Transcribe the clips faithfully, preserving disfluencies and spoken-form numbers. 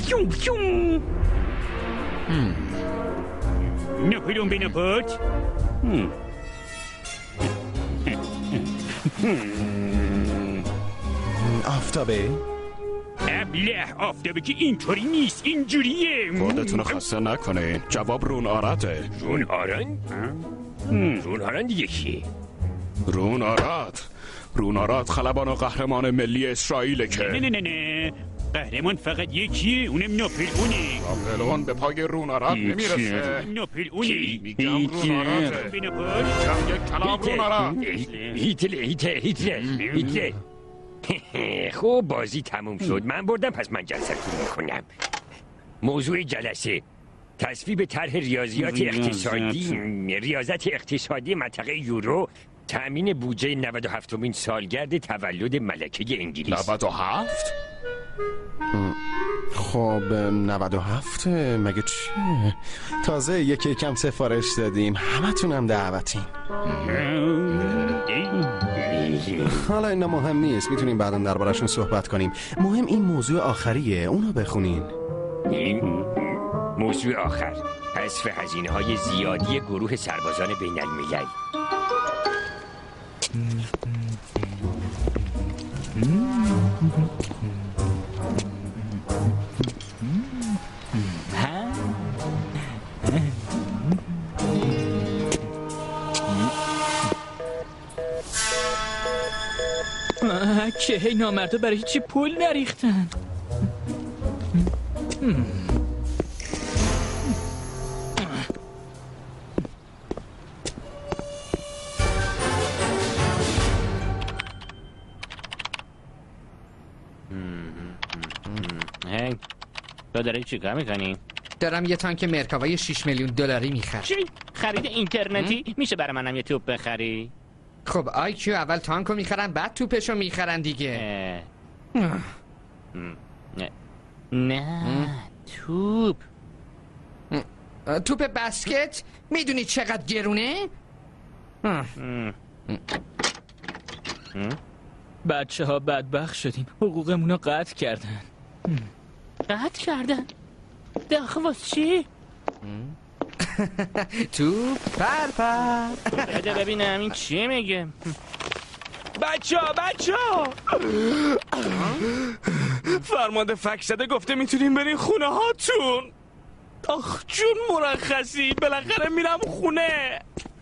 پیوم پیوم. نپلون به نپات. آفتابه؟ ابله، آفتابه که اینطوری نیست، اینجوریه. خودتون خسته نکنه. جواب رون آراته. رون آران؟ رون آران دیگه کیه؟ رون آرات رون آرات خلبان و قهرمان ملی اسرائیل که نه نه نه نه قهرمان فقط یکیه، اونم ناپلئونه. ناپلئون به پای رون آرات نمیرسه. ناپلئونه. میگم رون آراته. میگم یک کلام رون آرات. هیتلر هیتلر هیتلر هیتلر. خب بازی تموم شد، من بردم، پس من جلستون میکنم. موضوع جلسه تصویب طرح ریاضیات اقتصادی ریاضت اقتصادی منطقه یورو، تأمین بودجه نود و هفتمین سالگرد تولد ملکه انگلیس. نود و هفت؟ خب نود و هفت مگه چیه؟ تازه یکی کم سفارش دادیم، همه تونم دعوتین. حالا اینا مهم نیست، میتونیم بعدم دربارشون صحبت کنیم. مهم این موضوع آخریه، اونو بخونین. این موضوع آخر، حذف هزینه های زیادی گروه سربازان بین الملل. که هی نامردا برای هیچی پول نریختن. هی تو داری چی کار میکنی؟ دارم یه تانک مرکاوای شش میلیون دلاری میخرم. چی؟ خرید اینترنتی؟ میشه برای منم یه توپ بخری؟ خب آی کیو اول تانکو میخرن بعد توپشو میخرن دیگه. نه نه توپ توپ بسکت میدونی چقدر گرونه؟ بچه ها بدبخت شدیم، حقوقمون رو قطع کردن. قطع کردن؟ دخواست چی؟ توپ پر پر. بده ببینم این چی میگه. بچه ها بچه ها فرمانده فک زده گفته میتونیم برین خونه هاتون. آخ جون مرخصی، بالاخره میرم خونه.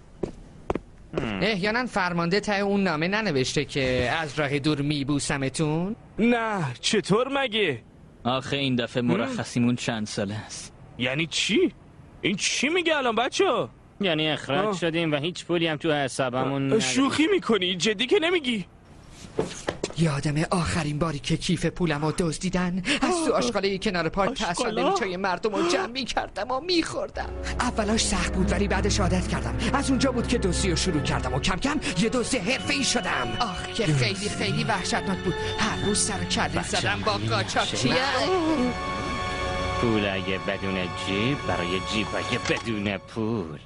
احیانا فرمانده ته اون نامه ننوشته که از راه دور میبوسمتون؟ نه چطور مگه؟ آخه این دفعه مرخصیمون چند ساله است. یعنی چی؟ این چی میگه الان بچه ها؟ یعنی اخراج آه. شدیم و هیچ پولی هم تو حسابمون. شوخی میکنی؟ جدی که نمیگی؟ یادم آخرین باری که کیف پولمو دزدیدن از تو آشغاله کنار پارک تساندویچای مردم رو جمع میکردم و میخوردم. اولاش سخت بود ولی بعدش عادت کردم. از اونجا بود که دزدی رو شروع کردم و کم کم یه دزد حرفه‌ای شدم. آخ که خیلی خیلی وحشتناک بود. هر روز سر کله زدم با قاچاقچیه. پول اگه بدون جیب برای جیب اگه بدون پول.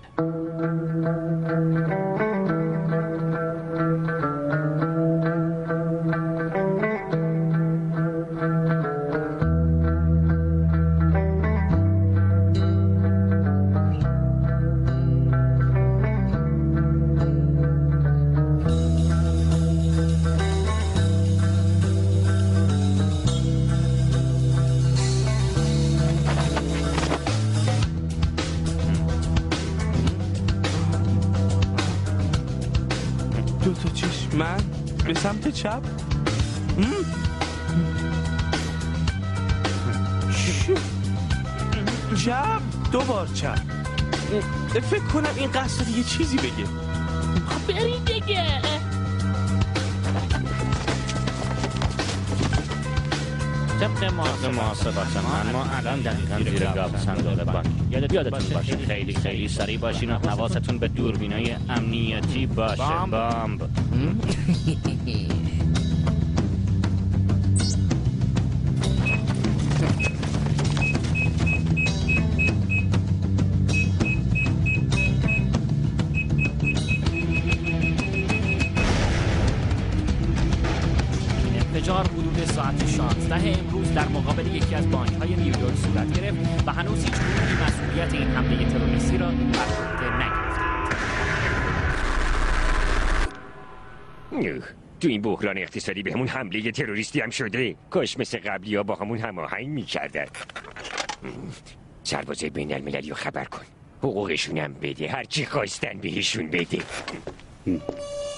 من به سمت چپ. چپ دوبار چپ. فکر کنم این قصد دیگه چیزی بگه. خب برید دیگه. طبق محاسبات من ما الان دقیقاً زیر گاو صندوق بانک. یادت یادتون باشه خیلی خیلی سریع باشین و حواستون به دوربینای امنیتی باشه. بامب. انفجار حدود ساعت شانزده امروز در مقابل یکی از بانک‌های نیویورک صورت گرفت و هنوز هیچ گروهی مسئولیت این حمله تروریستی را بر عهده نگرفت. تو این بحران اقتصادی به همون حمله تروریستی هم شده. کاش مثل قبلی ها با همون هماهنگ میکردن. سربازای بین المللی رو خبر کن، حقوقشون هم بده، هرچی خواستن بهشون بده.